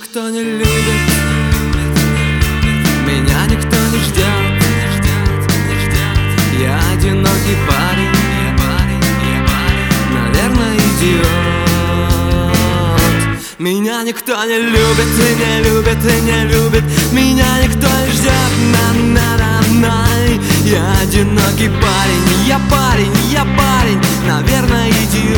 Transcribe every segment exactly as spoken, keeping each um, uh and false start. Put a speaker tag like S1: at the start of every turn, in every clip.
S1: никто не любит, меня никто не ждет. Я одинокий парень, наверное, идиот. Меня никто не любит и не любит и не любит, меня никто не ждет. На-на-на-на. Я одинокий парень, я парень, я парень, наверное, идиот.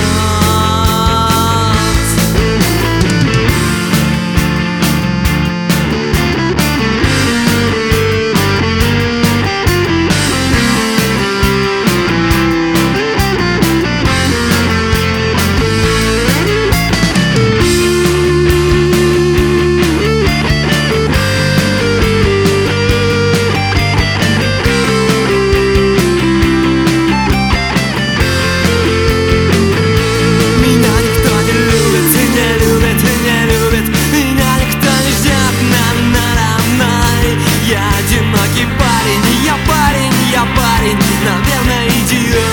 S1: Наверное, идиот.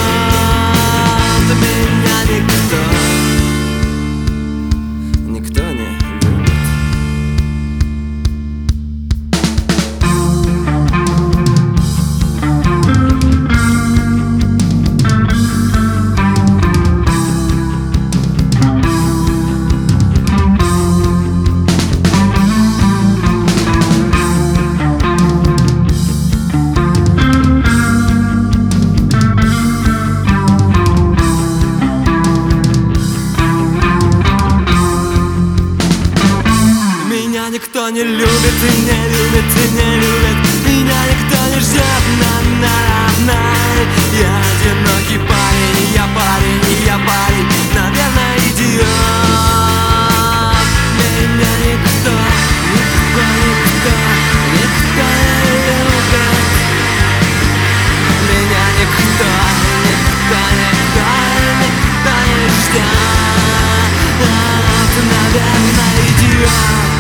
S1: Меня никто, никто не любит. Никто не любит и не любит и не любит, меня никто не ждет. На-на-на-на. Я одинокий парень, я парень, я парень, наверное, идиот. Меня никто, никто, никто, никто не любит. Меня никто, никто, никто, никто не ждет. Наверное, идиот.